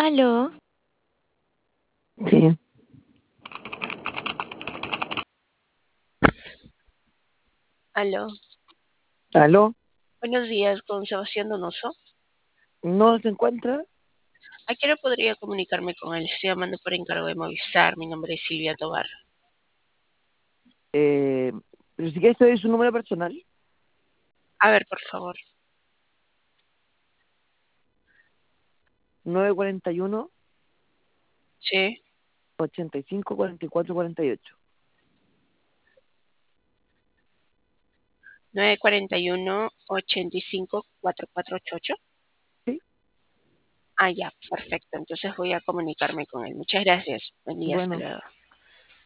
Aló, Sí. Aló, ¿Aló? buenos días con Sebastián Donoso. ¿No se encuentra? ¿A qué hora podría comunicarme con él? Estoy llamando por encargo de Movistar. Mi nombre es Silvia Tobar. Eh, pero si quieres te doy su número personal. A ver, por favor. 941 Sí, 85 44 48. 941-85-4488. Sí. Ah, ya, perfecto. Entonces voy a comunicarme con él. Muchas gracias. Buen día, hasta Bueno. luego.